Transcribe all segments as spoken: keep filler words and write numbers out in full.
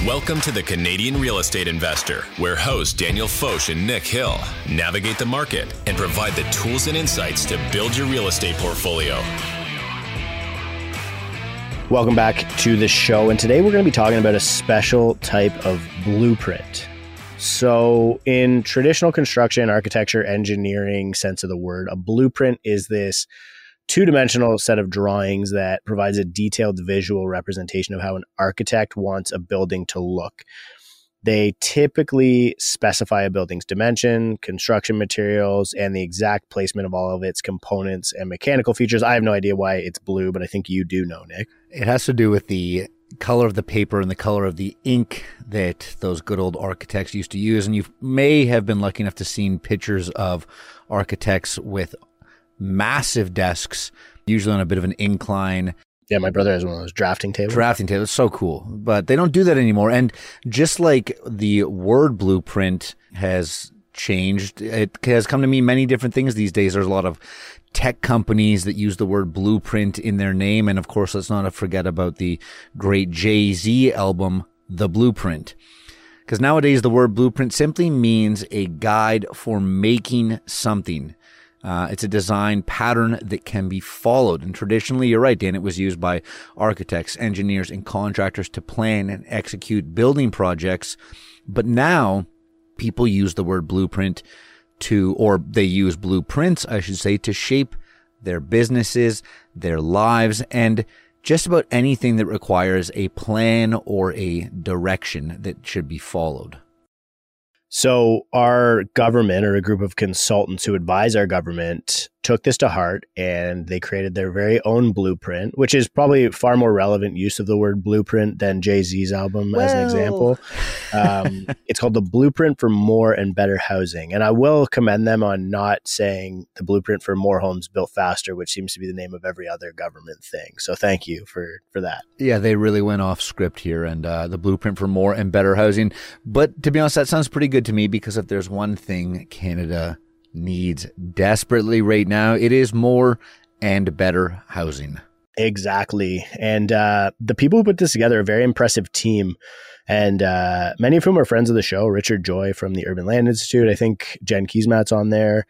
Welcome to the Canadian Real Estate Investor, where hosts Daniel Foch and Nick Hill navigate the market and provide the tools and insights to build your real estate portfolio. Welcome back to the show, and today we're going to be talking about a special type of blueprint. So in traditional construction, architecture, engineering sense of the word, a blueprint is this two-dimensional set of drawings that provides a detailed visual representation of how an architect wants a building to look. They typically specify a building's dimension, construction materials, and the exact placement of all of its components and mechanical features. I have no idea why it's blue, but I think you do know, Nick. It has to do with the color of the paper and the color of the ink that those good old architects used to use. And you may have been lucky enough to see pictures of architects with massive desks, usually on a bit of an incline. Yeah, my brother has one of those drafting tables. Drafting tables, so cool. But they don't do that anymore. And just like the word blueprint has changed, it has come to mean many different things these days. There's a lot of tech companies that use the word blueprint in their name. And of course, let's not forget about the great Jay-Z album, The Blueprint. Because nowadays, the word blueprint simply means a guide for making something. Uh, it's a design pattern that can be followed. And traditionally, you're right, Dan, it was used by architects, engineers, and contractors to plan and execute building projects. But now people use the word blueprint to, or they use blueprints, I should say, to shape their businesses, their lives, and just about anything that requires a plan or a direction that should be followed. So our government, or a group of consultants who advise our government, took this to heart, and they created their very own blueprint, which is probably far more relevant use of the word blueprint than Jay-Z's album, well. as an example. Um, it's called the Blueprint for More and Better Housing. And I will commend them on not saying the Blueprint for More Homes Built Faster, which seems to be the name of every other government thing. So thank you for, for that. Yeah, they really went off script here, and uh, the Blueprint for More and Better Housing. But to be honest, that sounds pretty good to me, because if there's one thing Canada needs desperately right now, it is more and better housing. Exactly. And uh, the people who put this together are a very impressive team. And uh, many of whom are friends of the show. Richard Joy from the Urban Land Institute. I think Jen Kiesmat's on there.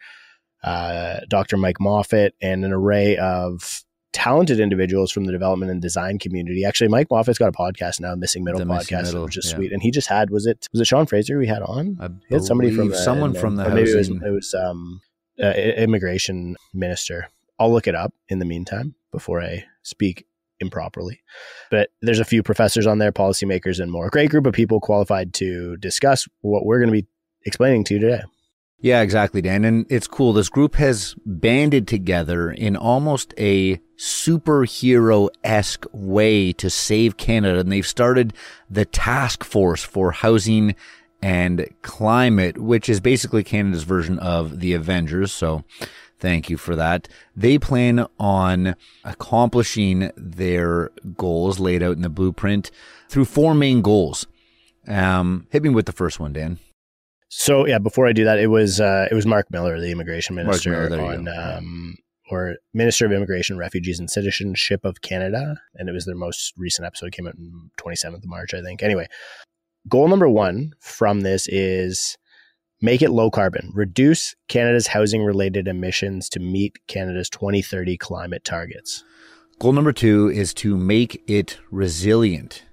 Uh, Doctor Mike Moffat, and an array of talented individuals from the development and design community. Actually, Mike Moffat's got a podcast now, Missing Middle the podcast, Missing Middle, which is yeah. sweet. And he just had, was it was it Sean Fraser we had on? I he had somebody from the, someone and, from the maybe it was, housing. it was um, uh, immigration minister. I'll look it up in the meantime before I speak improperly. But there's a few professors on there, policymakers, and more. Great group of people qualified to discuss what we're going to be explaining to you today. Yeah, exactly, Dan. And it's cool. This group has banded together in almost a superhero-esque way to save Canada. And they've started the Task Force for Housing and Climate, which is basically Canada's version of the Avengers. So thank you for that. They plan on accomplishing their goals laid out in the blueprint through four main goals. Um, hit me with the first one, Dan. So yeah, before I do that, it was uh, it was Mark Miller, the immigration minister, Miller, on um, or Minister of Immigration, Refugees, and Citizenship of Canada, and it was their most recent episode. It came out on twenty-seventh of March, I think. Anyway, goal number one from this is make it low carbon, reduce Canada's housing-related emissions to meet Canada's twenty thirty climate targets. Goal number two is to make it resilient.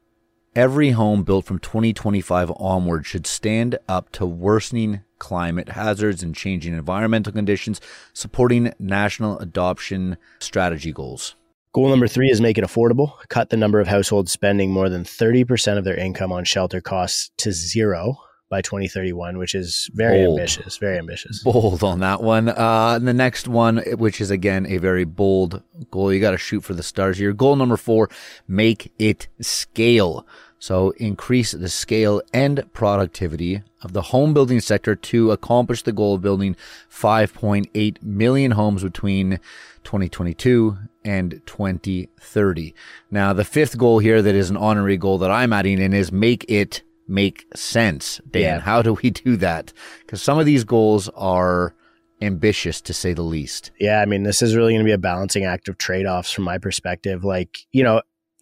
Every home built from twenty twenty-five onward should stand up to worsening climate hazards and changing environmental conditions, supporting national adoption strategy goals. Goal number three is make it affordable. Cut the number of households spending more than thirty percent of their income on shelter costs to zero by twenty thirty-one, which is very bold. ambitious, very ambitious. Bold on that one. Uh, and the next one, which is again a very bold goal. You got to shoot for the stars here. Goal number four, make it scale. So increase the scale and productivity of the home building sector to accomplish the goal of building five point eight million homes between twenty twenty-two and twenty thirty. Now, the fifth goal here that is an honorary goal that I'm adding in is make it make sense. Dan, yeah. How do we do that? Because some of these goals are ambitious, to say the least. Yeah, I mean, this is really going to be a balancing act of trade-offs from my perspective. Like, you know,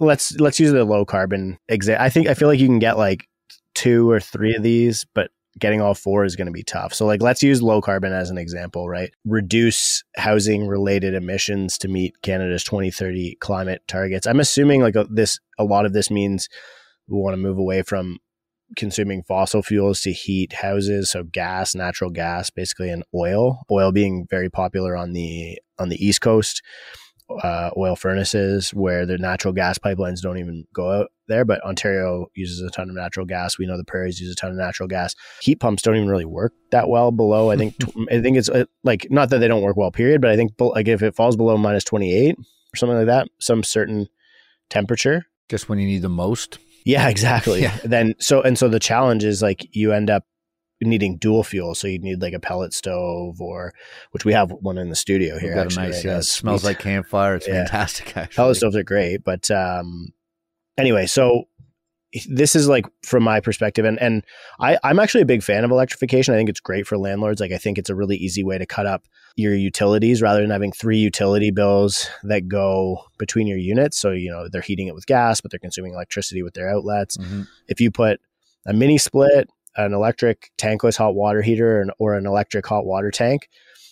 let's let's use the low carbon example. I think I feel like you can get like two or three of these, but getting all four is going to be tough. So like, let's use low carbon as an example, right? Reduce housing related emissions to meet Canada's twenty thirty climate targets. I'm assuming like a, this, a lot of this means we want to move away from consuming fossil fuels to heat houses. So gas, natural gas, basically, and oil, oil being very popular on the, on the East Coast. Uh, oil furnaces where the natural gas pipelines don't even go out there, but Ontario uses a ton of natural gas. We know the prairies use a ton of natural gas. Heat pumps don't even really work that well below. I think I think it's uh, like not that they don't work well, period, but I think like if it falls below minus twenty-eight or something like that, some certain temperature, just when you need the most. Yeah, exactly. Yeah. Then so and so the challenge is like you end up needing dual fuel, so you need like a pellet stove, or which we have one in the studio here. We've got actually, a nice, right? yeah, it smells like campfire. It's yeah. fantastic. Actually, pellet stoves are great, but um, anyway, so this is like from my perspective, and and I I'm actually a big fan of electrification. I think it's great for landlords. Like I think it's a really easy way to cut up your utilities rather than having three utility bills that go between your units. So you know they're heating it with gas, but they're consuming electricity with their outlets. Mm-hmm. If you put a mini split, an electric tankless hot water heater, or an, or an electric hot water tank,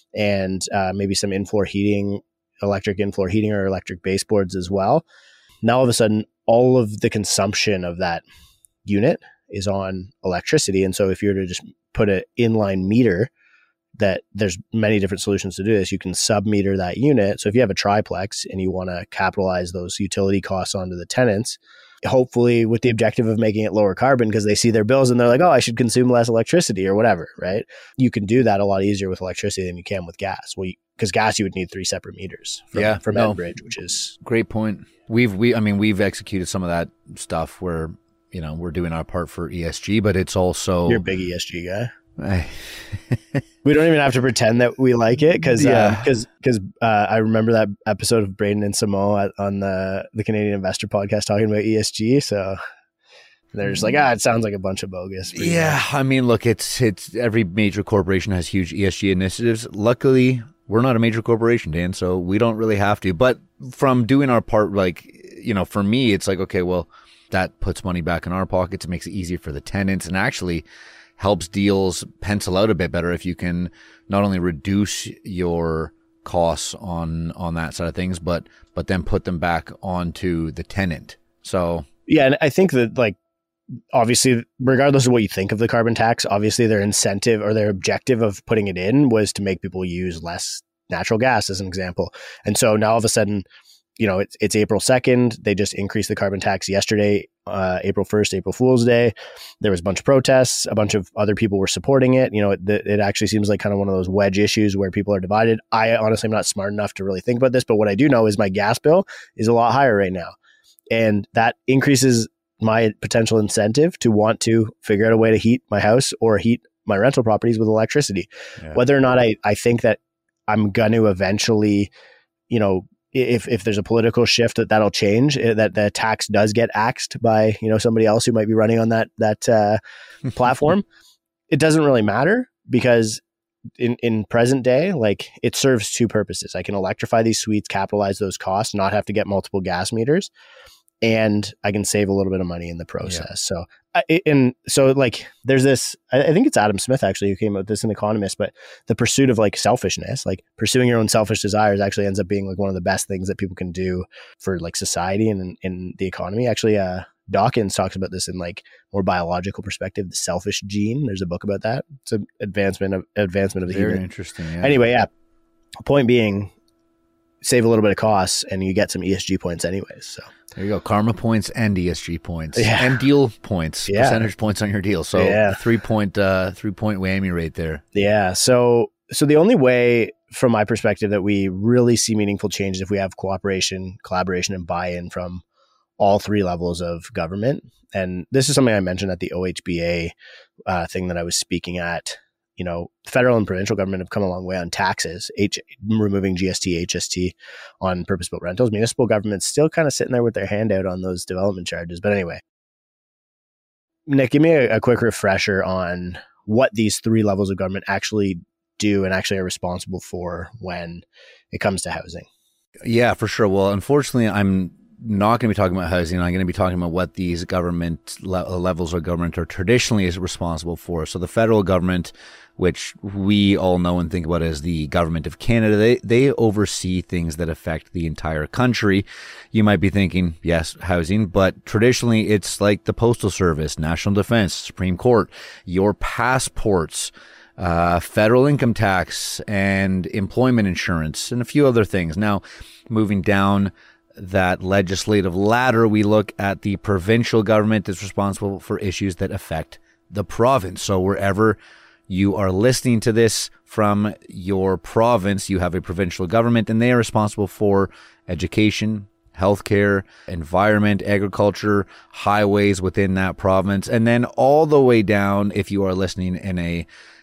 and uh, maybe some in-floor heating, electric in-floor heating or electric baseboards as well. Now, all of a sudden, all of the consumption of that unit is on electricity. And so if you were to just put an inline meter, that there's many different solutions to do this. You can sub-meter that unit. So if you have a triplex and you want to capitalize those utility costs onto the tenants, hopefully with the objective of making it lower carbon because they see their bills and they're like, oh, I should consume less electricity or whatever, right? You can do that a lot easier with electricity than you can with gas. Well, because gas, you would need three separate meters from, yeah, from no, Enbridge, which is... Great point. We've, we, I mean, we've executed some of that stuff where, you know, we're doing our part for E S G, but it's also... You're a big E S G guy. I, we don't even have to pretend that we like it because yeah. because uh, because uh, I remember that episode of Braden and Samo on the the Canadian Investor podcast talking about E S G. So they're just like, ah, it sounds like a bunch of bogus. Yeah, much. I mean, look, it's it's every major corporation has huge E S G initiatives. Luckily, we're not a major corporation, Dan, so we don't really have to. But from doing our part, like you know, for me, it's like okay, well, that puts money back in our pockets. It makes it easier for the tenants, and actually helps deals pencil out a bit better if you can not only reduce your costs on on that side of things, but but then put them back onto the tenant. So yeah, and I think that like obviously, regardless of what you think of the carbon tax, obviously their incentive or their objective of putting it in was to make people use less natural gas, as an example. And so now all of a sudden, you know, it's it's April second. They just increased the carbon tax yesterday, uh, April first, April Fool's Day. There was a bunch of protests. A bunch of other people were supporting it. You know, it, it actually seems like kind of one of those wedge issues where people are divided. I honestly am not smart enough to really think about this, but what I do know is my gas bill is a lot higher right now. And that increases my potential incentive to want to figure out a way to heat my house or heat my rental properties with electricity. Yeah. Whether or not I, I think that I'm going to eventually, you know, if if there's a political shift that that'll change, that the tax does get axed by, you know, somebody else who might be running on that that uh, platform, it doesn't really matter because in, in present day, like it serves two purposes. I can electrify these suites, capitalize those costs, not have to get multiple gas meters, and I can save a little bit of money in the process. Yeah. So, I, and so like, there's this, I think it's Adam Smith actually who came up with this in Economist, but the pursuit of like selfishness, like pursuing your own selfish desires actually ends up being like one of the best things that people can do for like society and in, in the economy. Actually, uh, Dawkins talks about this in like more biological perspective, the selfish gene. There's a book about that. It's an advancement of advancement of the Very human. interesting. Yeah. Anyway, yeah. Point being, save a little bit of costs and you get some E S G points anyways. So there you go. Karma points and E S G points yeah. and deal points, yeah. percentage points on your deal. So yeah. three point, uh, three point whammy right there. Yeah. So, so the only way from my perspective that we really see meaningful change is if we have cooperation, collaboration, and buy-in from all three levels of government. And this is something I mentioned at the O H B A uh, thing that I was speaking at. You know, federal and provincial government have come a long way on taxes, H, removing G S T, H S T on purpose-built rentals. Municipal government's still kind of sitting there with their hand out on those development charges. But anyway, Nick, give me a, a quick refresher on what these three levels of government actually do and actually are responsible for when it comes to housing. Yeah, for sure. Well, unfortunately, I'm not going to be talking about housing. I'm going to be talking about what these government le- levels of government are traditionally is responsible for. So the federal government, which we all know and think about as the government of Canada, they, they oversee things that affect the entire country. You might be thinking, yes, housing, but traditionally it's like the Postal Service, National Defense, Supreme Court, your passports, uh, federal income tax, and employment insurance, and a few other things. Now, moving down that legislative ladder, we look at the provincial government that's responsible for issues that affect the province. So wherever you are listening to this from your province, you have a provincial government, and they are responsible for education, healthcare, environment, agriculture, highways within that province, and then all the way down, if you are listening in a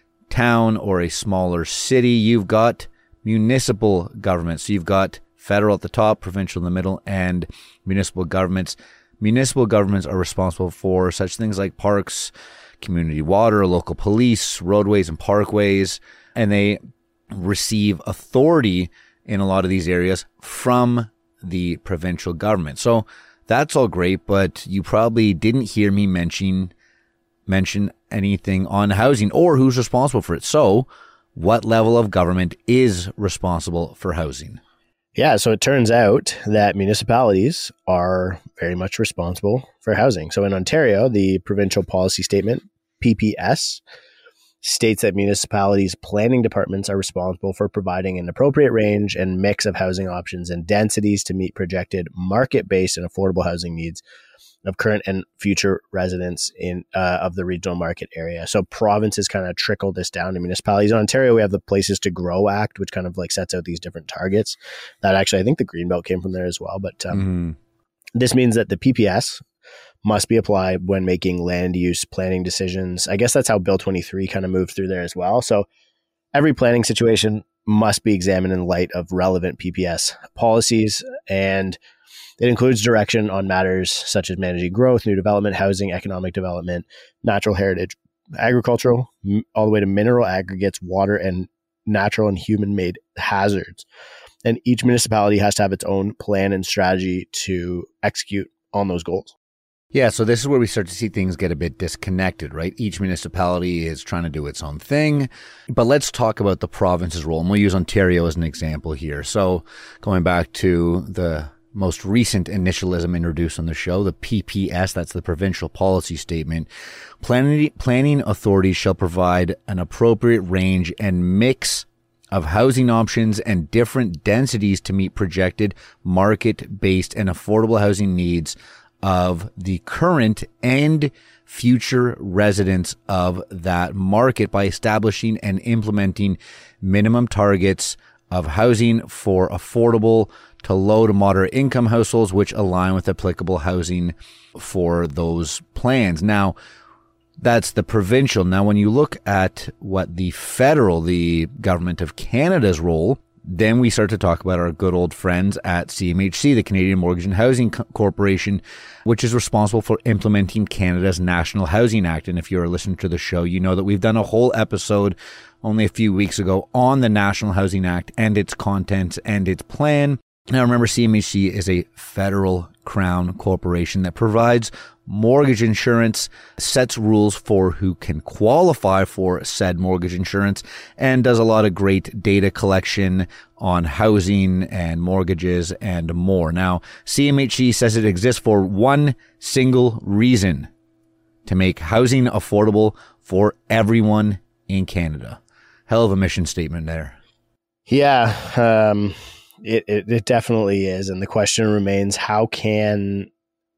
town or a smaller city, you've got municipal government. So you've got federal at the top, provincial in the middle, and municipal governments. Municipal governments are responsible for such things like parks, community water, local police, roadways and parkways, and they receive authority in a lot of these areas from the provincial government. So that's all great, but you probably didn't hear me mention mention anything on housing or who's responsible for it. So what level of government is responsible for housing? Yeah, so it turns out that municipalities are very much responsible for housing. So in Ontario, the provincial policy statement, P P S, states that municipalities' planning departments are responsible for providing an appropriate range and mix of housing options and densities to meet projected market-based and affordable housing needs of current and future residents in uh, of the regional market area. So provinces kind of trickle this down to municipalities. In Ontario, we have the Places to Grow Act, which kind of like sets out these different targets. That actually, I think the Greenbelt came from there as well. But um, mm-hmm. This means that the P P S must be applied when making land use planning decisions. I guess that's how Bill twenty-three kind of moved through there as well. So every planning situation must be examined in light of relevant P P S policies, and it includes direction on matters such as managing growth, new development, housing, economic development, natural heritage, agricultural, all the way to mineral aggregates, water, and natural and human-made hazards. And each municipality has to have its own plan and strategy to execute on those goals. Yeah, so this is where we start to see things get a bit disconnected, right? Each municipality is trying to do its own thing. But let's talk about the province's role, and we'll use Ontario as an example here. So going back to the most recent initialism introduced on the show, the P P S, that's the provincial policy statement. Planning, planning authorities shall provide an appropriate range and mix of housing options and different densities to meet projected market-based and affordable housing needs of the current and future residents of that market by establishing and implementing minimum targets of housing for affordable to low to moderate income households, which align with applicable housing for those plans. Now, that's the provincial. Now, when you look at what the federal, the government of Canada's role, then we start to talk about our good old friends at C M H C, the Canadian Mortgage and Housing Corporation, which is responsible for implementing Canada's National Housing Act. And if you're listening to the show, you know that we've done a whole episode only a few weeks ago on the National Housing Act and its contents and its plan. Now, remember, C M H C is a federal crown corporation that provides mortgage insurance, sets rules for who can qualify for said mortgage insurance, and does a lot of great data collection on housing and mortgages and more. Now, C M H C says it exists for one single reason: to make housing affordable for everyone in Canada. Hell of a mission statement there. Yeah, um, it, it, it definitely is. And the question remains, how can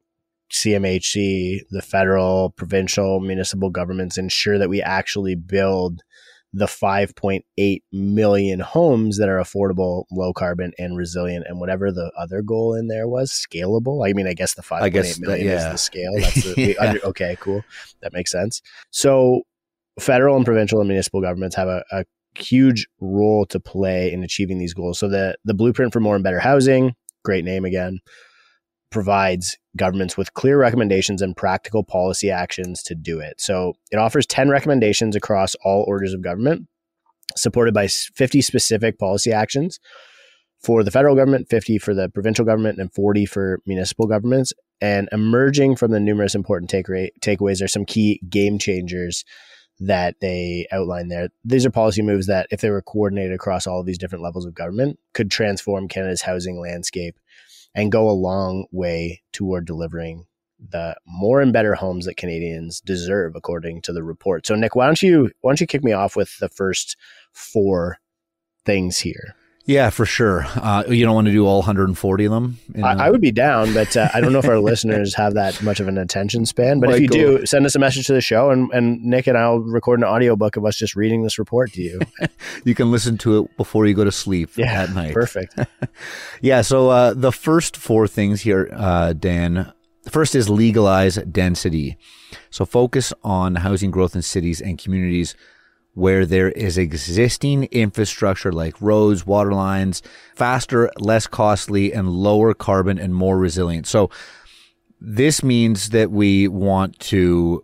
C M H C, the federal, provincial, municipal governments ensure that we actually build the five point eight million homes that are affordable, low carbon, and resilient, and whatever the other goal in there was, scalable? I mean, I guess the five point eight million that, yeah. is the scale. That's the, yeah. under, okay, cool. That makes sense. So federal and provincial and municipal governments have a, a huge role to play in achieving these goals. So the, the Blueprint for More and Better Housing, great name again, provides governments with clear recommendations and practical policy actions to do it. So it offers ten recommendations across all orders of government, supported by fifty specific policy actions for the federal government, fifty for the provincial government, and forty for municipal governments. And emerging from the numerous important take rate, takeaways are some key game changers that they outline there. These are policy moves that, if they were coordinated across all of these different levels of government, could transform Canada's housing landscape and go a long way toward delivering the more and better homes that Canadians deserve, according to the report. So, Nick, why don't you why don't you kick me off with the first four things here? Yeah, for sure. Uh, you don't want to do all one hundred forty of them? In, uh... I, I would be down, but uh, I don't know if our listeners have that much of an attention span. But Michael, if you do, send us a message to the show, and, and Nick and I will record an audiobook of us just reading this report to you. You can listen to it before you go to sleep yeah, at night. Perfect. Yeah, so uh, the first four things here, uh, Dan, first is legalize density. So focus on housing growth in cities and communities where there is existing infrastructure like roads, water lines, faster, less costly, and lower carbon and more resilient. So this means that we want to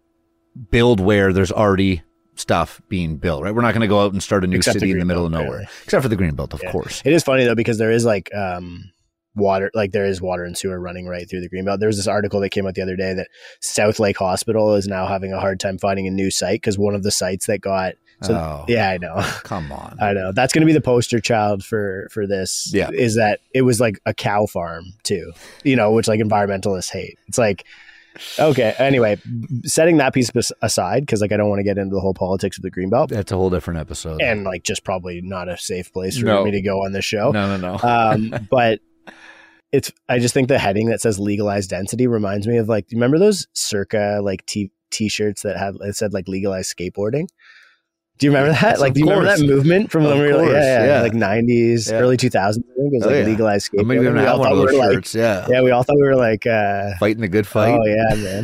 build where there's already stuff being built, right? We're not going to go out and start a new Except city in the middle of nowhere, really. Except for the Greenbelt, of yeah. course. It is funny though, because there is like um, water, like there is water and sewer running right through the Greenbelt. There was this article that came out the other day that South Lake Hospital is now having a hard time finding a new site because one of the sites that got so oh, yeah, I know. Come on. I know. That's going to be the poster child for for this. Yeah. Is that it was like a cow farm too, you know, which like environmentalists hate. It's like, okay. Anyway, setting that piece aside, because like I don't want to get into the whole politics of the Greenbelt. That's a whole different episode. And like just probably not a safe place for no. me to go on this show. No, no, no. um, but it's, I just think the heading that says legalized density reminds me of like, do you remember those circa like t t-shirts that had, it said like legalized skateboarding? Do you remember that? Yes, like, do you course. remember that movement from when of we were like, yeah, yeah, yeah. like nineties, yeah. early two thousands? I think it was oh, like yeah. legalized skateboarding. Maybe we, we all thought we were shirts, like, yeah. yeah, we all thought we were like uh, fighting the good fight. Oh yeah, man.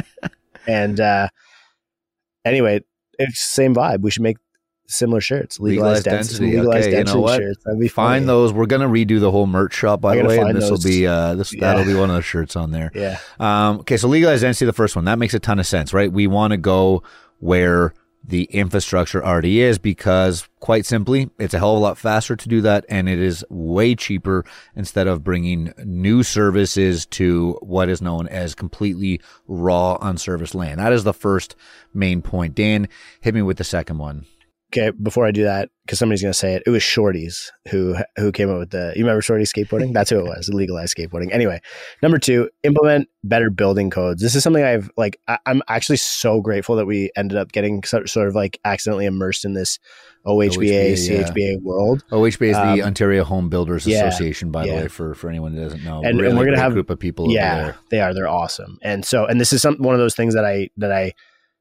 And uh, anyway, it's same vibe. We should make similar shirts. Legalized, legalized density. density. Legalized okay, density you know what? Shirts. That'd be find funny. Those. We're gonna redo the whole merch shop, by the way, and this will be uh, this yeah. that'll be one of the shirts on there. Yeah. Um, okay, so legalized density, the first one, that makes a ton of sense, right? We want to go where the infrastructure already is, because quite simply, it's a hell of a lot faster to do that, and it is way cheaper instead of bringing new services to what is known as completely raw, unserviced land. That is the first main point. Dan, hit me with the second one. Okay, before I do that, because somebody's going to say it, it was Shorties who who came up with the, you remember Shorties skateboarding? That's who it was, legalized skateboarding. Anyway, number two, implement better building codes. This is something I've, like, I, I'm actually so grateful that we ended up getting sort, sort of like accidentally immersed in this O H B A, C H B A yeah. world. O H B A is um, the Ontario Home Builders yeah, Association, by yeah. the way, for, for anyone that doesn't know. And, really and we're going to have a group of people yeah, over there. They are. They're awesome. And so, and this is some, one of those things that I, that I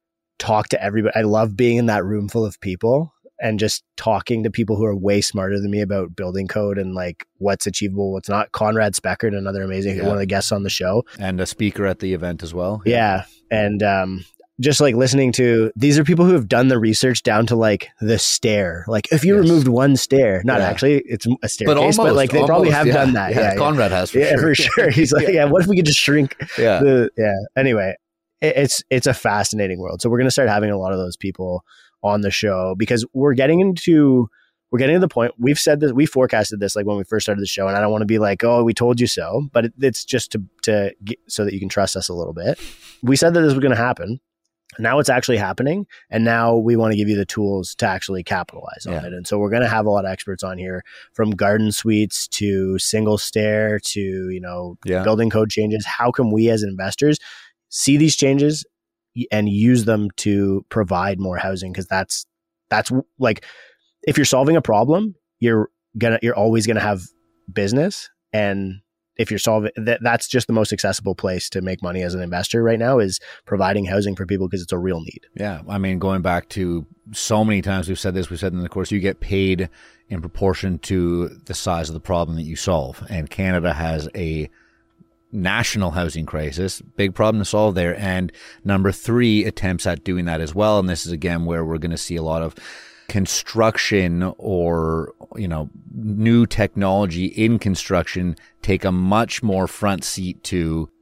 talk to everybody. I love being in that room full of people and just talking to people who are way smarter than me about building code and like what's achievable, what's not. Conrad Speckert, another amazing, yeah. one of the guests on the show. And a speaker at the event as well. Yeah. yeah. And um, just like listening to, these are people who have done the research down to like the stair. Like if you yes. removed one stair, not yeah. actually, it's a staircase, but, almost, but like they almost, probably have yeah. done that. Yeah, yeah, Conrad yeah. has for yeah, sure. for sure. He's like, yeah, what if we could just shrink yeah. the, yeah. Anyway, it, it's, it's a fascinating world. So we're going to start having a lot of those people on the show, because we're getting into we're getting to the point. We've said this, we forecasted this like when we first started the show, and I don't want to be like, oh, we told you so, but it, it's just to to get, so that you can trust us a little bit. We said that this was going to happen. Now it's actually happening, and now we want to give you the tools to actually capitalize on yeah. it. And so we're going to have a lot of experts on here, from garden suites to single stair to, you know, yeah. building code changes. How can we as investors see these changes and use them to provide more housing? Because that's that's like, if you're solving a problem, you're gonna you're always gonna have business, and if you're solving that, that's just the most accessible place to make money as an investor right now, is providing housing for people, because it's a real need. Yeah, I mean, going back to so many times we've said this, we've said in the course, you get paid in proportion to the size of the problem that you solve, and Canada has a national housing crisis, big problem to solve there. And number three, attempts at doing that as well. And this is again where we're going to see a lot of construction, or, you know, new technology in construction take a much more front seat to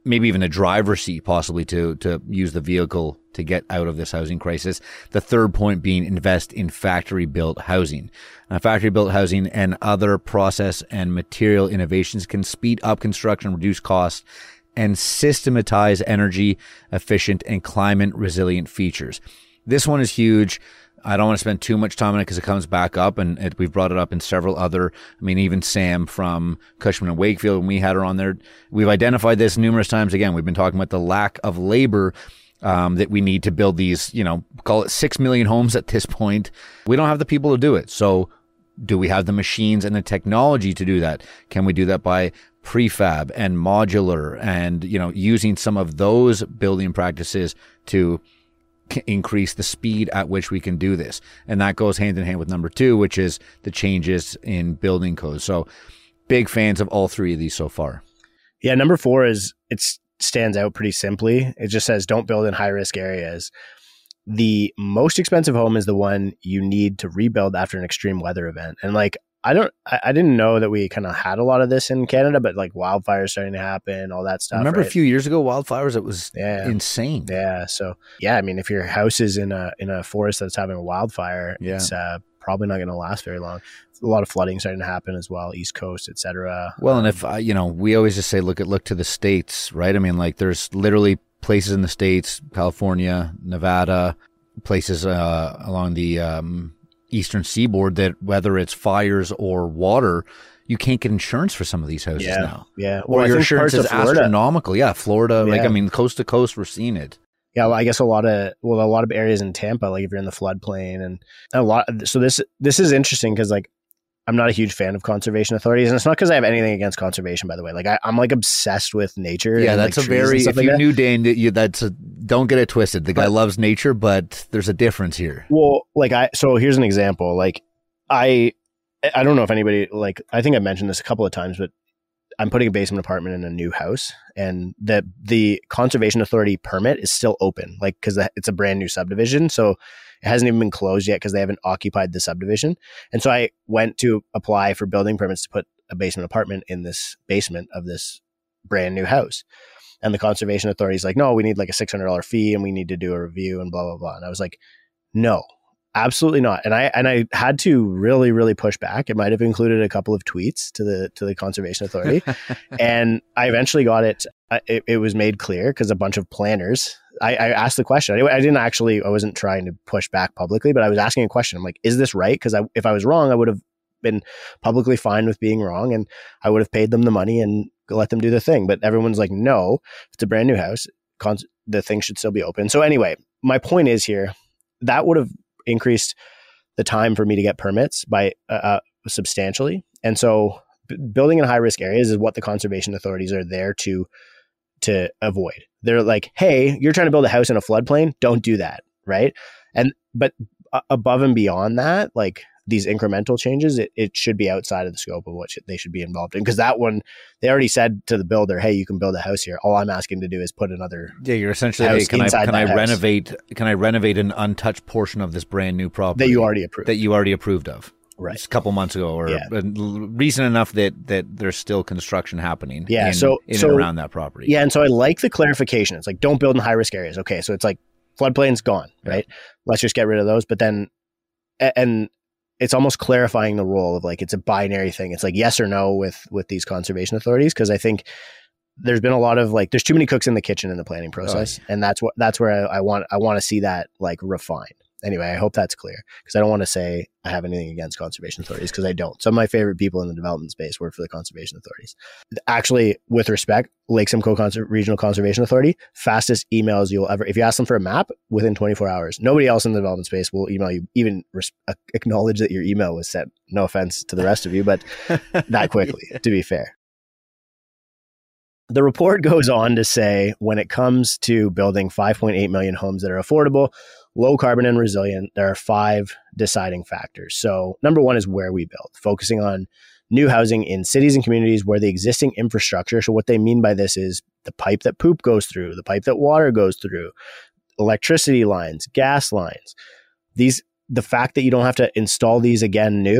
maybe even a driver's seat possibly to to use the vehicle to get out of this housing crisis. The third point being invest in factory-built housing. Uh, factory-built housing and other process and material innovations can speed up construction, reduce costs, and systematize energy efficient and climate resilient features. This one is huge. I don't want to spend too much time on it because it comes back up, and it, we've brought it up in several other, I mean, even Sam from Cushman and Wakefield, when we had her on there, we've identified this numerous times. Again, we've been talking about the lack of labor um, that we need to build these, you know, call it six million homes at this point. We don't have the people to do it. So do we have the machines and the technology to do that? Can we do that by prefab and modular and, you know, using some of those building practices to increase the speed at which we can do this? And that goes hand in hand with number two, which is the changes in building codes. So big fans of all three of these so far. Yeah, number four is, it stands out pretty simply. It just says, don't build in high risk areas. The most expensive home is the one you need to rebuild after an extreme weather event. And like, I don't, I, I didn't know that we kind of had a lot of this in Canada, but like wildfires starting to happen, all that stuff. Remember right? a few years ago, wildfires, it was yeah. insane. Yeah. So yeah, I mean, if your house is in a, in a forest that's having a wildfire, yeah. it's uh, probably not going to last very long. A lot of flooding starting to happen as well, East Coast, et cetera. Well, and if, uh, you know, we always just say, look at, look to the States, right? I mean, like there's literally places in the States, California, Nevada, places uh, along the, um, eastern seaboard that whether it's fires or water, you can't get insurance for some of these houses yeah, now. Yeah. Well, or your insurance is astronomical. Yeah. Florida, yeah. like, I mean, coast to coast, we're seeing it. Yeah. Well, I guess a lot of, well, a lot of areas in Tampa, like if you're in the floodplain and a lot, so this, this is interesting because like, I'm not a huge fan of conservation authorities, and it's not because I have anything against conservation, by the way. Like I, I'm like obsessed with nature. Yeah, and, that's like, a very, if like you that. knew Dan, you, that's a, don't get it twisted. The but, guy loves nature, but there's a difference here. Well, like I, so here's an example. Like I, I don't know if anybody, like, I think I mentioned this a couple of times, but I'm putting a basement apartment in a new house, and the, the conservation authority permit is still open, like, cause it's a brand new subdivision. So it hasn't even been closed yet because they haven't occupied the subdivision. And so I went to apply for building permits to put a basement apartment in this basement of this brand new house. And the conservation authority is like, no, we need like a six hundred dollars fee and we need to do a review and blah, blah, blah. And I was like, no, absolutely not. And I, and I had to really, really push back. It might've included a couple of tweets to the, to the conservation authority. And I eventually got it. It, it was made clear because a bunch of planners, I, I asked the question. I, I didn't actually, I wasn't trying to push back publicly, but I was asking a question. I'm like, is this right? Because I, if I was wrong, I would have been publicly fine with being wrong, and I would have paid them the money and let them do the thing. But everyone's like, no, it's a brand new house. Cons- the thing should still be open. So anyway, my point is here, that would have increased the time for me to get permits by uh, uh, substantially. And so b- building in high risk areas is what the conservation authorities are there to to avoid. They're like, hey, you're trying to build a house in a floodplain, don't do that, right? And but uh, above and beyond that, like these incremental changes, it, it should be outside of the scope of what should, they should be involved in. Because that one, they already said to the builder, hey, you can build a house here. All I'm asking to do is put another yeah, you're essentially, hey, can I can I house. renovate can I renovate an untouched portion of this brand new property that you already approved that you already approved of. Right. Just a couple months ago, or yeah. recent enough that that there's still construction happening yeah, in, so, in so, and around that property. Yeah, and so I like the clarification. It's like, don't build in high risk areas. Okay, so it's like floodplain's gone, right? Yeah. Let's just get rid of those. But then, and it's almost clarifying the role of like, it's a binary thing. It's like yes or no with with these conservation authorities, because I think there's been a lot of like, there's too many cooks in the kitchen in the planning process, oh, yeah. and that's what that's where I, I want I want to see that like refined. Anyway, I hope that's clear, because I don't want to say I have anything against conservation authorities, because I don't. Some of my favorite people in the development space work for the conservation authorities. Actually, with respect, Lake Simcoe Conser- Regional Conservation Authority, fastest emails you'll ever, if you ask them for a map, within twenty-four hours. Nobody else in the development space will email you, even res- acknowledge that your email was sent. No offense to the rest of you, but that quickly, yeah. to be fair. The report goes on to say, when it comes to building five point eight million homes that are affordable, low carbon and resilient, there are five deciding factors. So number one is where we build, focusing on new housing in cities and communities where the existing infrastructure. So what they mean by this is the pipe that poop goes through, the pipe that water goes through, electricity lines, gas lines. These, the fact that you don't have to install these again new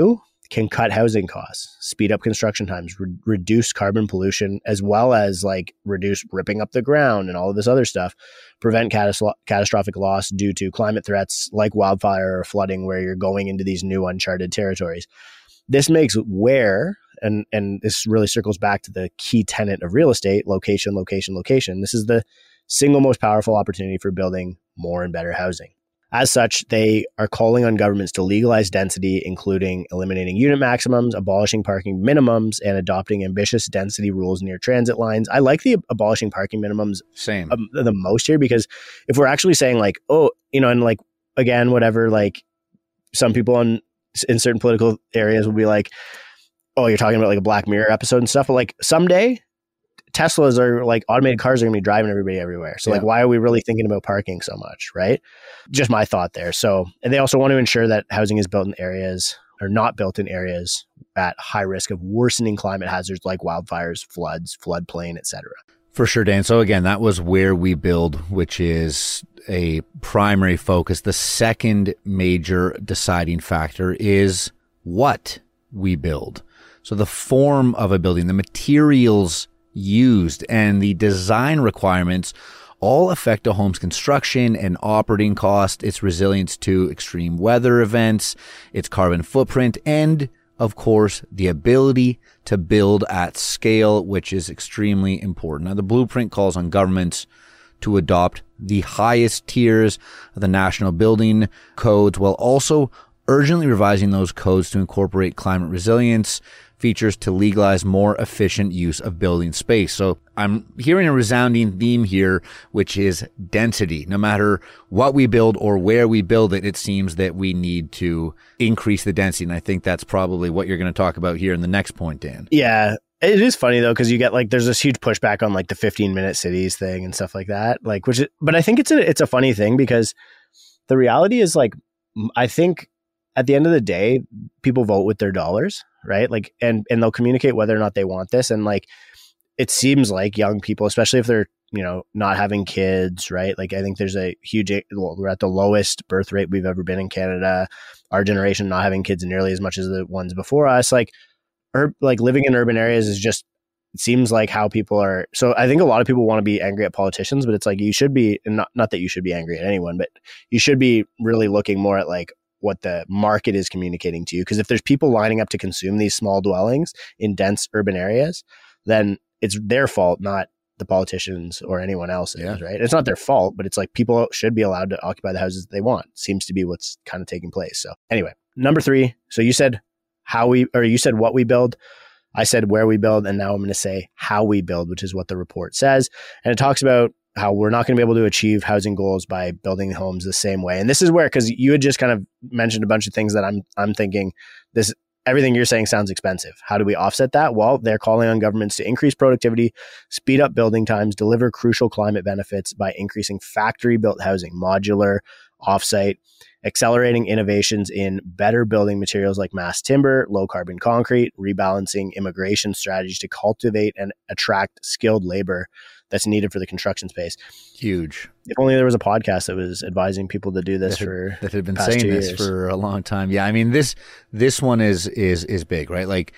can cut housing costs, speed up construction times, re- reduce carbon pollution, as well as like reduce ripping up the ground and all of this other stuff, prevent catas- catastrophic loss due to climate threats like wildfire or flooding, where you're going into these new uncharted territories. This makes where, and, and this really circles back to the key tenet of real estate, location, location, location. This is the single most powerful opportunity for building more and better housing. As such, they are calling on governments to legalize density, including eliminating unit maximums, abolishing parking minimums, and adopting ambitious density rules near transit lines. I like the abolishing parking minimums Same. Um, the most here, because if we're actually saying like, oh, you know, and like, again, whatever, like some people in, in certain political areas will be like, oh, you're talking about like a Black Mirror episode and stuff. But like someday Teslas are like automated cars are going to be driving everybody everywhere. So yeah. like, why are we really thinking about parking so much? Right. Just my thought there. So, and they also want to ensure that housing is built in areas or not built in areas at high risk of worsening climate hazards like wildfires, floods, floodplain, et cetera. For sure, Dan. So again, that was Where We Build, which is a primary focus. The second major deciding factor is what we build. So the form of a building, the materials used, and the design requirements all affect a home's construction and operating cost, its resilience to extreme weather events, its carbon footprint, and of course, the ability to build at scale, which is extremely important. Now, the blueprint calls on governments to adopt the highest tiers of the national building codes, while also urgently revising those codes to incorporate climate resilience features to legalize more efficient use of building space. So I'm hearing a resounding theme here, which is density. No matter what we build or where we build it, it seems that we need to increase the density. And I think that's probably what you're going to talk about here in the next point, Dan. Yeah. It is funny though, because you get like, there's this huge pushback on like the fifteen minute cities thing and stuff like that. Like, which is, but I think it's a, it's a funny thing, because the reality is like, I think at the end of the day, people vote with their dollars, right? Like, and, and they'll communicate whether or not they want this. And like, it seems like young people, especially if they're, you know, not having kids, right? Like, I think there's a huge, well, we're at the lowest birth rate we've ever been in Canada. Our generation not having kids nearly as much as the ones before us. Like, ur- like living in urban areas is just, it seems like how people are. So I think a lot of people want to be angry at politicians, but it's like, you should be, and not, not that you should be angry at anyone, but you should be really looking more at like, what the market is communicating to you. Because if there's people lining up to consume these small dwellings in dense urban areas, then it's their fault, not the politicians or anyone else's, yeah. right? It's not their fault, but it's like people should be allowed to occupy the houses that they want. Seems to be what's kind of taking place. So anyway, number three. So you said how we, or you said what we build. I said where we build. And now I'm going to say how we build, which is what the report says. And it talks about how we're not going to be able to achieve housing goals by building homes the same way. And this is where, because you had just kind of mentioned a bunch of things that I'm I'm thinking, this everything you're saying sounds expensive. How do we offset that? Well, they're calling on governments to increase productivity, speed up building times, deliver crucial climate benefits by increasing factory-built housing, modular, offsite, accelerating innovations in better building materials like mass timber, low-carbon concrete, rebalancing immigration strategies to cultivate and attract skilled labor that's needed for the construction space. Huge. If only there was a podcast that was advising people to do this that had, for that had been saying this years. for a long time. Yeah, I mean this this one is is is big, right? Like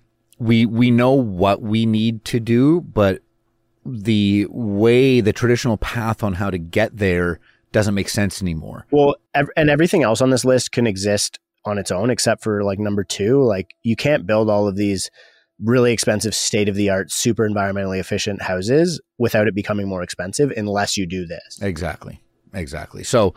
we we know what we need to do, but the way, the traditional path on how to get there doesn't make sense anymore. Well, ev- and everything else on this list can exist on its own, except for like number two. Like, you can't build all of these really expensive, state-of-the-art, super environmentally efficient houses without it becoming more expensive unless you do this. Exactly. Exactly. So,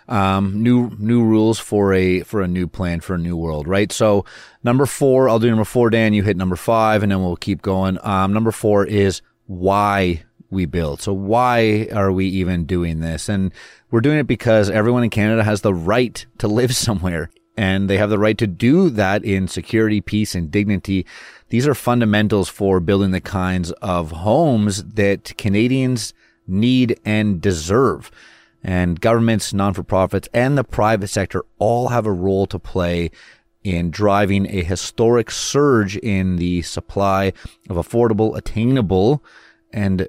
um, new, new rules for a, for a new plan, for a new world, right? So number four, I'll do number four, Dan, you hit number five, and then we'll keep going. Um, number four is why we build. So why are we even doing this? And we're doing it because everyone in Canada has the right to live somewhere, and they have the right to do that in security, peace, and dignity. These are fundamentals for building the kinds of homes that Canadians need and deserve. And governments, non-for-profits, and the private sector all have a role to play in driving a historic surge in the supply of affordable, attainable, and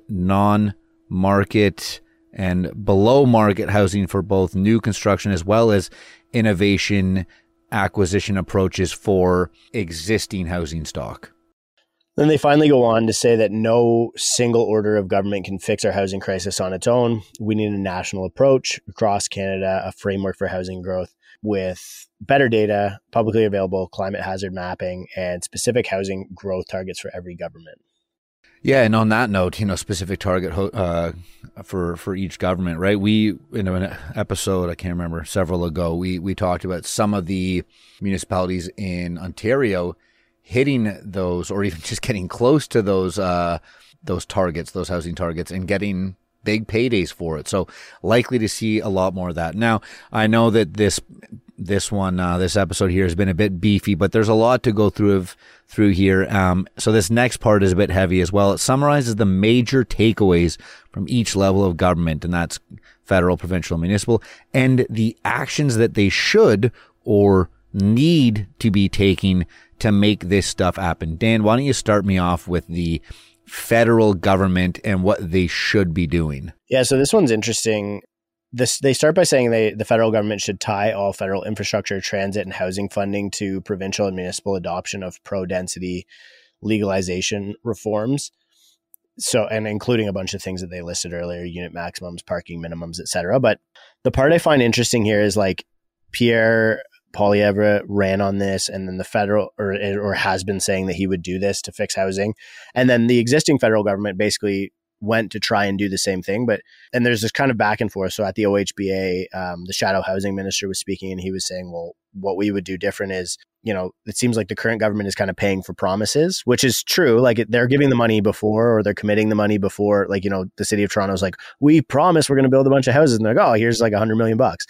non-market and below-market housing for both new construction as well as innovation acquisition approaches for existing housing stock. Then they finally go on to say that no single order of government can fix our housing crisis on its own. We need a national approach across Canada, a framework for housing growth with better data, publicly available climate hazard mapping, and specific housing growth targets for every government. Yeah, and on that note, you know, specific target uh, for for each government, right? We, in an episode, I can't remember, several ago, we we talked about some of the municipalities in Ontario hitting those, or even just getting close to those uh, those targets, those housing targets, and getting big paydays for it. So likely to see a lot more of that. Now, I know that this this one, uh, this episode here has been a bit beefy, but there's a lot to go through of, through here. Um, so this next part is a bit heavy as well. It summarizes the major takeaways from each level of government, and that's federal, provincial, municipal, and the actions that they should or need to be taking to make this stuff happen. Dan, why don't you start me off with the federal government and what they should be doing? Yeah, so this one's interesting. This they start by saying they the federal government should tie all federal infrastructure, transit, and housing funding to provincial and municipal adoption of pro-density legalization reforms. So, and including a bunch of things that they listed earlier, unit maximums, parking minimums, et cetera. But the part I find interesting here is like Pierre Poilievre ran on this, and then the federal or or has been saying that he would do this to fix housing, and then the existing federal government basically went to try and do the same thing. But and there's this kind of back and forth. So at the O H B A, um, the shadow housing minister was speaking, and he was saying, well, what we would do different is, you know, it seems like the current government is kind of paying for promises, which is true. Like they're giving the money before, or they're committing the money before. Like, you know, the city of Toronto is like, we promise we're going to build a bunch of houses, and they're like, oh, here's like a hundred million bucks.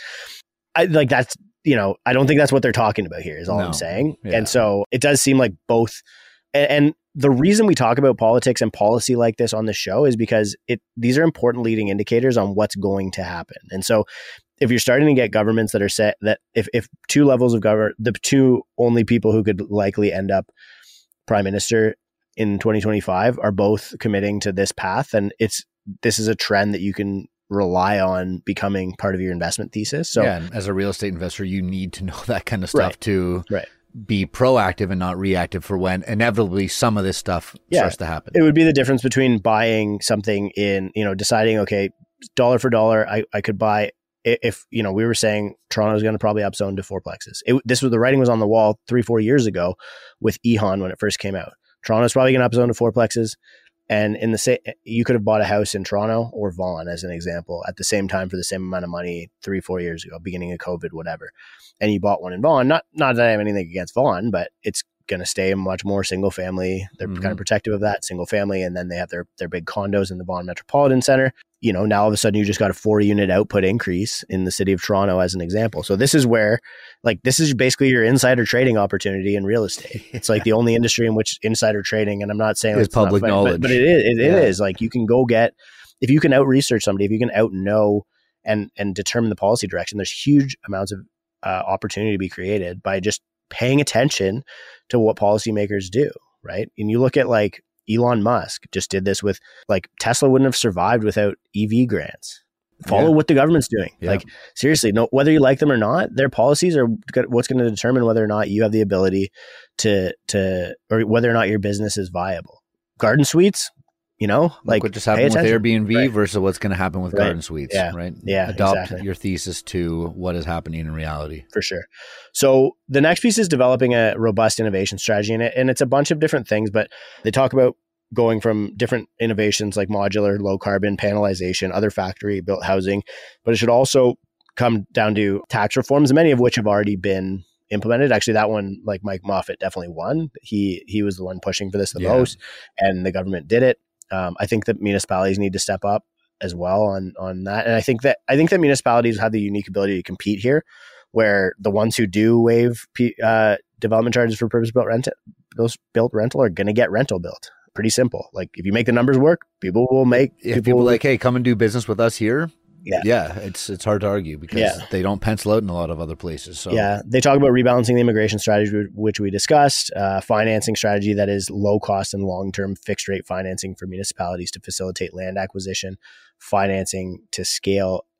I like that's. You know, I don't think that's what they're talking about here is all no. I'm saying. Yeah. And so it does seem like both. And, and the reason we talk about politics and policy like this on the show is because it these are important leading indicators on what's going to happen. And so if you're starting to get governments that are set that if, if two levels of government, the two only people who could likely end up prime minister in twenty twenty-five are both committing to this path, and it's this is a trend that you can rely on becoming part of your investment thesis. So yeah, and as a real estate investor, you need to know that kind of stuff right, to right. be proactive and not reactive for when inevitably some of this stuff yeah, starts to happen. It would be the difference between buying something in, you know, deciding, okay, dollar for dollar, I, I could buy, if, you know, we were saying Toronto is going to probably upzone to fourplexes. It, this was, the writing was on the wall three, four years ago with E H O N when it first came out. Toronto's probably going to upzone to fourplexes. And in the same, you could have bought a house in Toronto or Vaughan, as an example, at the same time for the same amount of money three, four years ago, beginning of COVID, whatever. And you bought one in Vaughan. Not, not that I have anything against Vaughan, but it's going to stay much more single family. They're mm-hmm. kind of protective of that single family. And then they have their, their big condos in the Vaughan Metropolitan Center. You know, now all of a sudden you just got a four unit output increase in the city of Toronto as an example. So this is where, like, this is basically your insider trading opportunity in real estate. It's like the only industry in which insider trading, and I'm not saying it's public not, knowledge, but, but it is, it, yeah. it is like you can go get, if you can out research somebody, if you can out know and, and determine the policy direction, there's huge amounts of uh, opportunity to be created by just paying attention to what policymakers do. Right. And you look at like, Elon Musk just did this with, like, Tesla wouldn't have survived without E V grants. Follow yeah. what the government's doing. Yeah. Like, seriously, no, whether you like them or not, their policies are what's going to determine whether or not you have the ability to, to, or whether or not your business is viable. Garden suites, you know, like, like what just happened with Airbnb right. versus what's going to happen with right. garden suites, yeah. right? Yeah. Adopt exactly. your thesis to what is happening in reality. For sure. So the next piece is developing a robust innovation strategy, and, it, and it's a bunch of different things, but they talk about going from different innovations like modular, low carbon, panelization, other factory built housing, but it should also come down to tax reforms, many of which have already been implemented. Actually, that one, like Mike Moffat definitely won. He he was the one pushing for this the yeah. most, and the government did it. Um, I think that municipalities need to step up as well on on that, and I think that I think that municipalities have the unique ability to compete here, where the ones who do waive P, uh, development charges for purpose-built rent, those built rental are going to get rental built. Pretty simple. Like, if you make the numbers work, people will make. If people, people like, hey, come and do business with us here. Yeah, yeah, it's it's hard to argue because yeah. they don't pencil out in a lot of other places. So yeah, they talk about rebalancing the immigration strategy, which we discussed, uh, financing strategy that is low cost and long term fixed rate financing for municipalities to facilitate land acquisition, financing to scale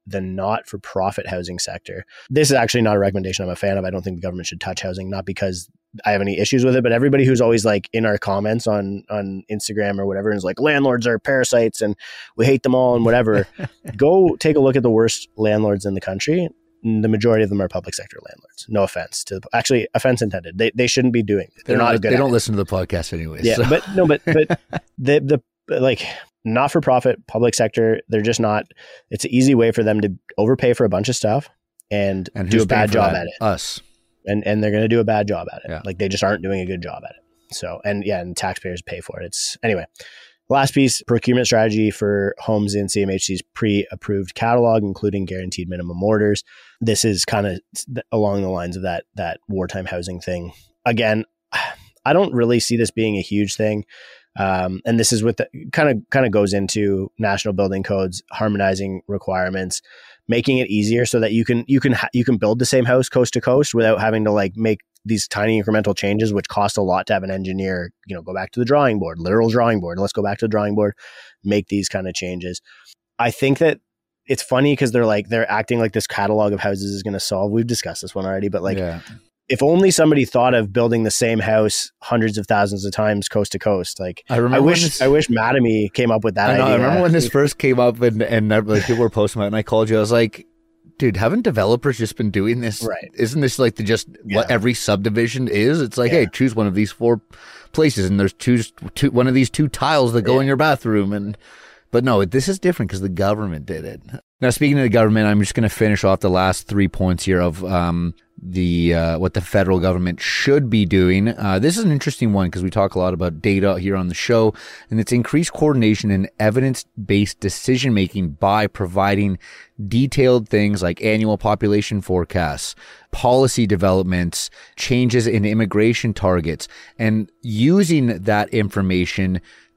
the not-for-profit housing sector. This is actually not a recommendation I'm a fan of. I don't think the government should touch housing, not because I have any issues with it, but everybody who's always like in our comments on, on Instagram or whatever is like, landlords are parasites and we hate them all and whatever. Go take a look at the worst landlords in the country. The majority of them are public sector landlords. No offense to, actually, offense intended. They they shouldn't be doing it. They're, They're not not good. They don't at listen to the podcast anyways. Yeah, so. but no, but but the the like not for profit public sector, they're just not. It's an easy way for them to overpay for a bunch of stuff and, and do a bad job that? at it. Us. And and they're going to do a bad job at it. Yeah. Like they just aren't doing a good job at it. So and yeah, and taxpayers pay for it. It's anyway. Last piece, procurement strategy for homes in C M H C's pre-approved catalog, including guaranteed minimum orders. This is kind of along the lines of that that wartime housing thing. Again, I don't really see this being a huge thing. Um, and this is with the, kind of kind of goes into national building codes, harmonizing requirements, making it easier so that you can you can ha- you can build the same house coast to coast without having to like make these tiny incremental changes, which cost a lot to have an engineer, you know, go back to the drawing board, literal drawing board. Let's go back to the drawing board, make these kind of changes. I think that it's funny because they're like, they're acting like this catalog of houses is going to solve. We've discussed this one already, but like, yeah. If only somebody thought of building the same house hundreds of thousands of times coast to coast. Like I, remember I wish, this, I wish Mattamy came up with that I know, idea. I remember when this first came up and, and like people were posting about it and I called you. I was like, dude, haven't developers just been doing this? Right. Isn't this like the just yeah. what every subdivision is? It's like, yeah. hey, choose one of these four places and there's two, two one of these two tiles that go yeah. in your bathroom. And But no, this is different because the government did it. Now, speaking of the government, I'm just going to finish off the last three points here of um, the uh, what the federal government should be doing. Uh, this is an interesting one because we talk a lot about data here on the show, and it's increased coordination and evidence-based decision-making by providing detailed things like annual population forecasts, policy developments, changes in immigration targets, and using that information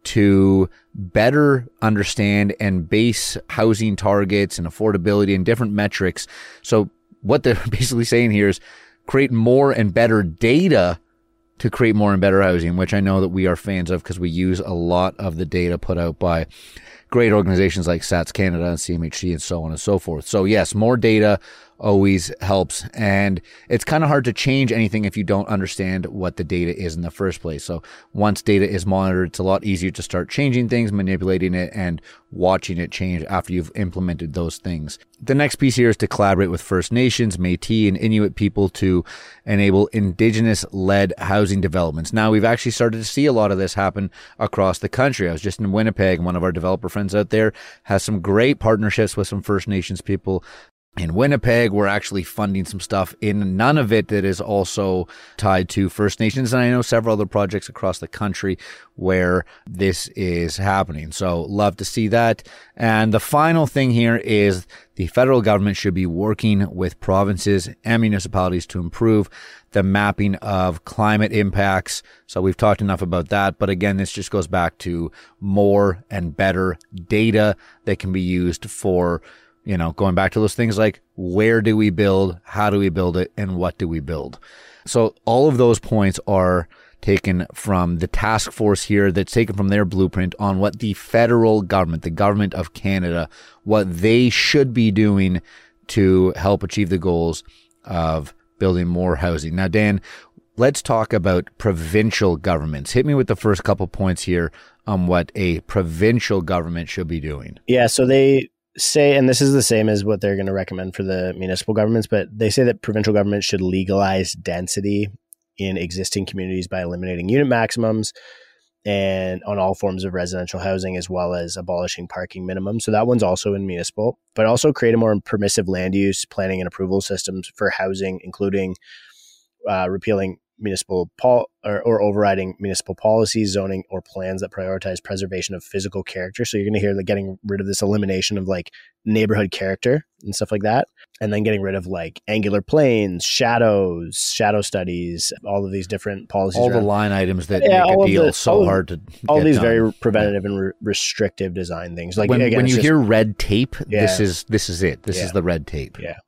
to better understand and base housing targets and affordability and different metrics. So what they're basically saying here is create more and better data to create more and better housing, which I know that we are fans of because we use a lot of the data put out by great organizations like SATS Canada and C M H C and so on and so forth. So yes, more data always helps. And it's kind of hard to change anything if you don't understand what the data is in the first place. So once data is monitored, it's a lot easier to start changing things, manipulating it, and watching it change after you've implemented those things. The next piece here is to collaborate with First Nations, Métis, and Inuit people to enable Indigenous-led housing developments. Now, we've actually started to see a lot of this happen across the country. I was just in Winnipeg, and one of our developer friends out there has some great partnerships with some First Nations people. In Winnipeg, we're actually funding some stuff in Nunavut that is also tied to First Nations. And I know several other projects across the country where this is happening. So love to see that. And the final thing here is the federal government should be working with provinces and municipalities to improve the mapping of climate impacts. So we've talked enough about that. But again, this just goes back to more and better data that can be used for, you know, going back to those things like where do we build, how do we build it, and what do we build? So all of those points are taken from the task force here that's taken from their blueprint on what the federal government, the government of Canada, what they should be doing to help achieve the goals of building more housing. Now, Dan, let's talk about provincial governments. Hit me with the first couple points here on what a provincial government should be doing. Yeah, so they say, and this is the same as what they're going to recommend for the municipal governments, but they say that provincial governments should legalize density in existing communities by eliminating unit maximums and on all forms of residential housing, as well as abolishing parking minimums. So that one's also in municipal, but also create a more permissive land use planning and approval systems for housing, including uh, repealing municipal pol- or, or overriding municipal policies, zoning, or plans that prioritize preservation of physical character. So you're going to hear like getting rid of this elimination of like neighborhood character and stuff like that. And then getting rid of like angular planes, shadows, shadow studies, all of these different policies. All around. the line items that yeah, make a deal the, so of, hard to All get these done. Very preventative and re- restrictive design things. Like when, again, when you just, hear red tape, yeah. this is this is it. This yeah. is the red tape. Yeah.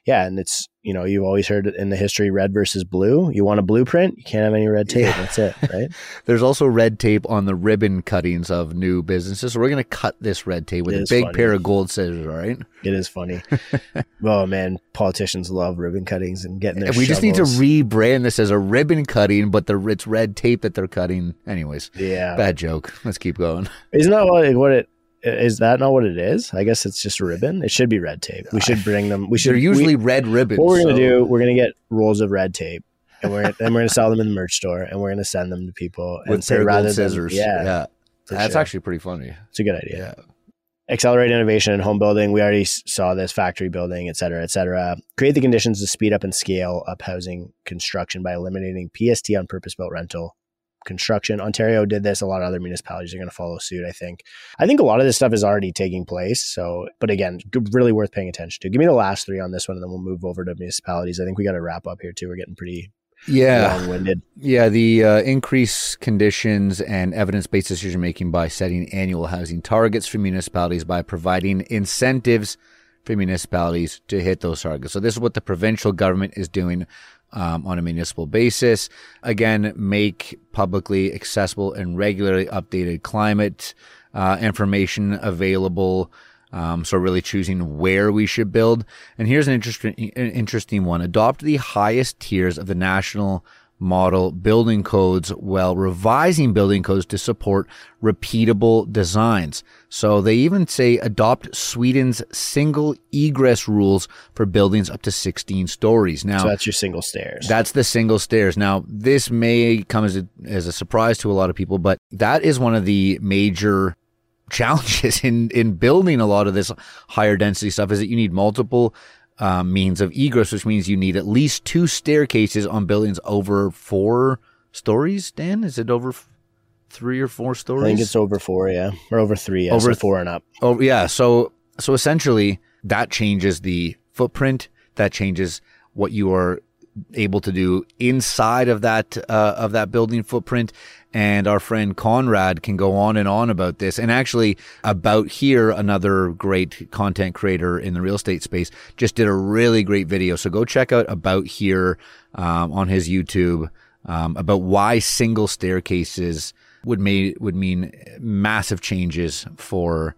yeah, and it's, you know, you've always heard in the history, red versus blue. You want a blueprint, you can't have any red tape. Yeah. That's it, right? There's also red tape on the ribbon cuttings of new businesses. So we're going to cut this red tape with a big funny. pair of gold scissors, all right? It is funny. Oh, man, politicians love ribbon cuttings and getting their We shovels. just need to rebrand this as a ribbon cutting, but the it's red tape that they're cutting. Anyways, yeah, bad joke. Let's keep going. Isn't that what it, what it is? That not what it is? I guess it's just a ribbon. It should be red tape. We should bring them. We should. They're usually we, red ribbons. What we're gonna so. do? We're gonna get rolls of red tape, and we're and we're gonna sell them in the merch store, and we're gonna send them to people with and say rather than scissors. Yeah, yeah. That's sure. actually pretty funny. It's a good idea. Yeah. Accelerate innovation in home building. We already saw this, factory building, et cetera, et cetera. Create the conditions to speed up and scale up housing construction by eliminating P S T on purpose-built rental construction. Ontario did this. A lot of other municipalities are going to follow suit, I think. I think a lot of this stuff is already taking place. So, but again, really worth paying attention to. Give me the last three on this one, and then we'll move over to municipalities. I think we got to wrap up here too. We're getting pretty yeah. long-winded. Yeah, the uh, increased conditions and evidence-based decision-making by setting annual housing targets for municipalities by providing incentives for municipalities to hit those targets. So this is what the provincial government is doing um, on a municipal basis. Again, make publicly accessible and regularly updated climate uh, information available. Um, so really choosing where we should build. And here's an interesting, an interesting one. Adopt the highest tiers of the national model building codes while revising building codes to support repeatable designs. So they even say adopt Sweden's single egress rules for buildings up to sixteen stories. Now, so that's your single stairs. That's the single stairs. Now, this may come as a, as a surprise to a lot of people, but that is one of the major challenges in, in building a lot of this higher density stuff is that you need multiple um, means of egress, which means you need at least two staircases on buildings over four stories. Dan, is it over f- three or four stories? I think it's over four, yeah. Or over three, yeah. Over so four and up. Oh, yeah. So, so essentially that changes the footprint. That changes what you are able to do inside of that, uh, of that building footprint. And our friend Conrad can go on and on about this. And actually, About Here, another great content creator in the real estate space, just did a really great video. So go check out About Here um, on his YouTube um, about why single staircases would may, would mean massive changes for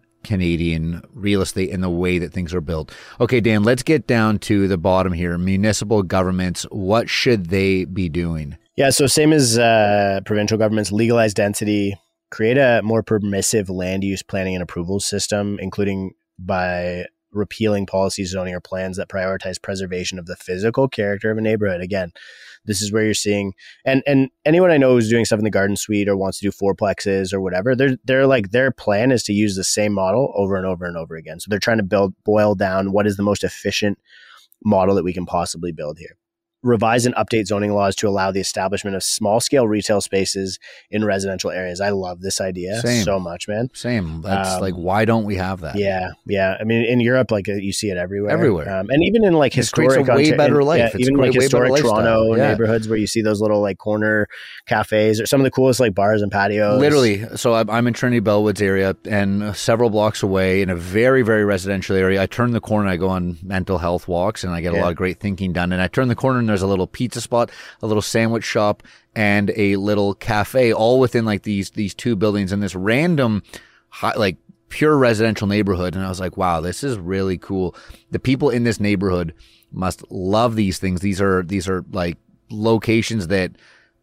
Canadian real estate and the way that things are built. Okay, Dan, let's get down to the bottom here. Municipal governments, what should they be doing? Yeah, so same as uh, provincial governments, legalize density, create a more permissive land use planning and approval system, including by repealing policies, zoning, or plans that prioritize preservation of the physical character of a neighborhood. Again, this is where you're seeing, and and anyone I know who's doing stuff in the garden suite or wants to do fourplexes or whatever, they're they're like their plan is to use the same model over and over and over again. So they're trying to build boil down what is the most efficient model that we can possibly build here. Revise and update zoning laws to allow the establishment of small-scale retail spaces in residential areas. I love this idea Same. so much, man. Same. That's um, like, why don't we have that? Yeah, yeah. I mean, in Europe, like uh, you see it everywhere. Everywhere. Um, and even in like it historic... It's a way better in, life. Yeah, it's even great, like historic Toronto yeah. neighborhoods where you see those little like corner cafes or some of the coolest like bars and patios. Literally. So I'm in Trinity Bellwoods area and several blocks away in a very, very residential area. I turn the corner, I go on mental health walks and I get yeah. a lot of great thinking done. And I turn the corner and there's a little pizza spot, a little sandwich shop, and a little cafe, all within like these these two buildings in this random, high, like pure residential neighborhood. And I was like, wow, this is really cool. The people in this neighborhood must love these things. These are these are like locations that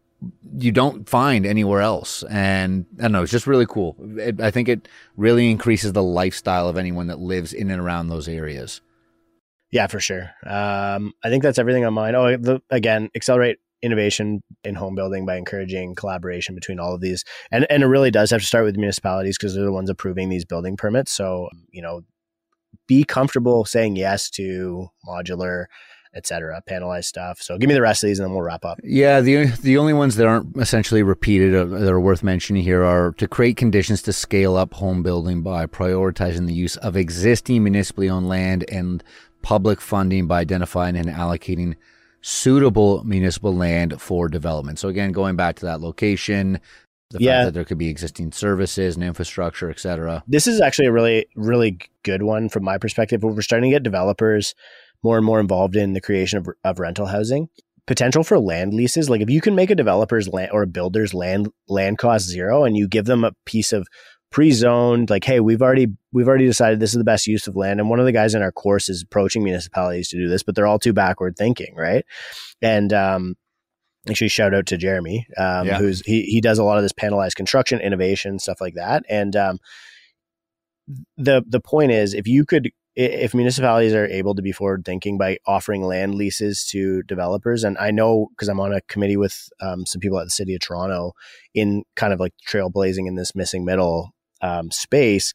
you don't find anywhere else. And I don't know, it's just really cool. It, I think it really increases the lifestyle of anyone that lives in and around those areas. Yeah, for sure. Um, I think that's everything on mine. Oh, the, again, accelerate innovation in home building by encouraging collaboration between all of these. And and it really does have to start with municipalities because they're the ones approving these building permits. So, you know, be comfortable saying yes to modular, et cetera, panelized stuff. So give me the rest of these and then we'll wrap up. Yeah, the the only ones that aren't essentially repeated uh, that are worth mentioning here are to create conditions to scale up home building by prioritizing the use of existing municipally owned land and public funding by identifying and allocating suitable municipal land for development. So again, going back to that location, the yeah. fact that there could be existing services and infrastructure, et cetera. This is actually a really, really good one from my perspective. We're starting to get developers more and more involved in the creation of, of rental housing. Potential for land leases, like if you can make a developer's land or a builder's land land cost zero, and you give them a piece of pre-zoned, like, hey, we've already we've already decided this is the best use of land. And one of the guys in our course is approaching municipalities to do this, but they're all too backward thinking, right? And um, actually, shout out to Jeremy, um, yeah. who's he he does a lot of this panelized construction, innovation, stuff like that. And um, the the point is, if you could, if municipalities are able to be forward thinking by offering land leases to developers, and I know because I'm on a committee with um, some people at the City of Toronto in kind of like trailblazing in this missing middle um, space,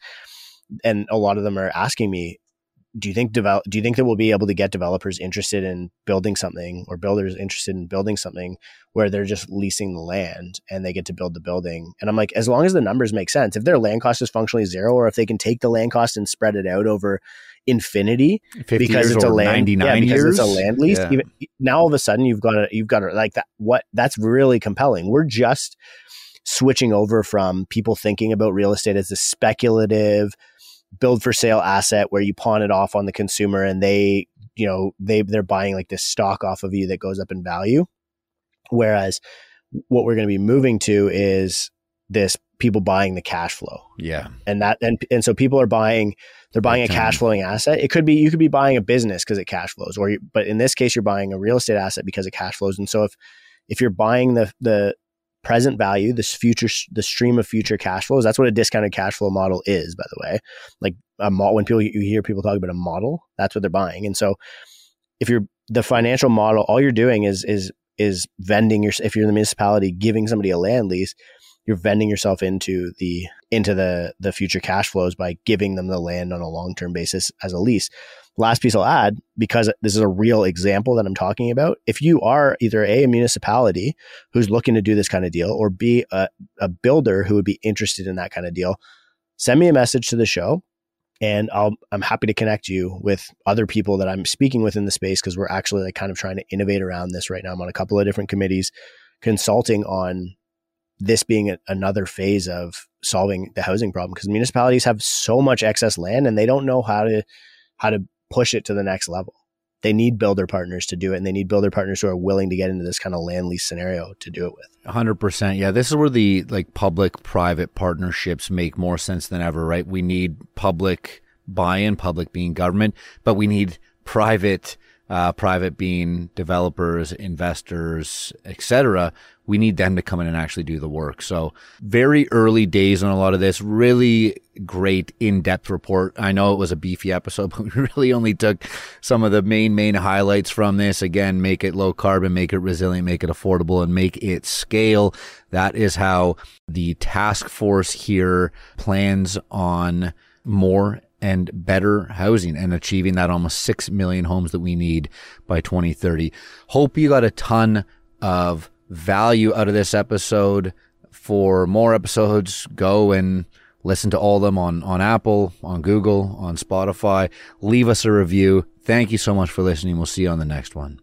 and a lot of them are asking me, do you think develop, do you think that we'll be able to get developers interested in building something, or builders interested in building something where they're just leasing the land and they get to build the building? And I'm like, as long as the numbers make sense, if their land cost is functionally zero, or if they can take the land cost and spread it out over infinity because it's a land, yeah, because years. it's a land lease. Yeah. Even, now all of a sudden you've got to, you've got to like that. What that's really compelling. We're just switching over from people thinking about real estate as a speculative build for sale asset where you pawn it off on the consumer and they, you know, they, they're buying like this stock off of you that goes up in value. Whereas what we're going to be moving to is this people buying the cash flow. Yeah. And that, and, and so people are buying, they're buying a cash flowing asset. It could be, you could be buying a business because it cash flows, or you, but in this case, you're buying a real estate asset because it cash flows. And so if, if you're buying the, the present value, this future, the stream of future cash flows, that's what a discounted cash flow model is, by the way. Like a model, when people, you hear people talk about a model, that's what they're buying. And so if you're the financial model, all you're doing is, is, is vending your, if you're in the municipality giving somebody a land lease, you're vending yourself into the into the the future cash flows by giving them the land on a long-term basis as a lease. Last piece I'll add, because this is a real example that I'm talking about, if you are either A, a municipality who's looking to do this kind of deal, or B, a, a builder who would be interested in that kind of deal, send me a message to the show and I'll I'm happy to connect you with other people that I'm speaking with in the space, because we're actually like kind of trying to innovate around this right now. I'm on a couple of different committees consulting on this being a, another phase of solving the housing problem, because municipalities have so much excess land and they don't know how to how to push it to the next level. They need builder partners to do it, and they need builder partners who are willing to get into this kind of land lease scenario to do it with. one hundred percent. Yeah, this is where the like public-private partnerships make more sense than ever, right? We need public buy-in, public being government, but we need private Uh, private being developers, investors, et cetera. We need them to come in and actually do the work. So very early days on a lot of this. Really great in-depth report. I know it was a beefy episode, but we really only took some of the main, main highlights from this. Again, make it low carbon, make it resilient, make it affordable, and make it scale. That is how the task force here plans on more and better housing and achieving that almost six million homes that we need by twenty thirty. Hope you got a ton of value out of this episode. For more episodes, go and listen to all of them on, on Apple, on Google, on Spotify. Leave us a review. Thank you so much for listening. We'll see you on the next one.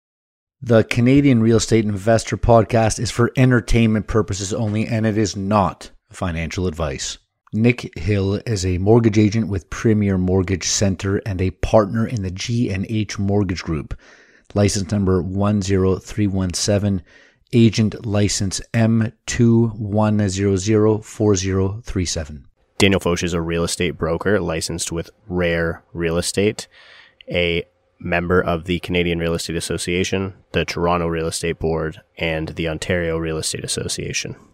The Canadian Real Estate Investor Podcast is for entertainment purposes only, and it is not financial advice. Nick Hill is a mortgage agent with Premier Mortgage Center and a partner in the G and H Mortgage Group. License number one zero three one seven, agent license M two one zero zero four zero three seven. Daniel Foch is a real estate broker licensed with Rare Real Estate, a member of the Canadian Real Estate Association, the Toronto Real Estate Board, and the Ontario Real Estate Association.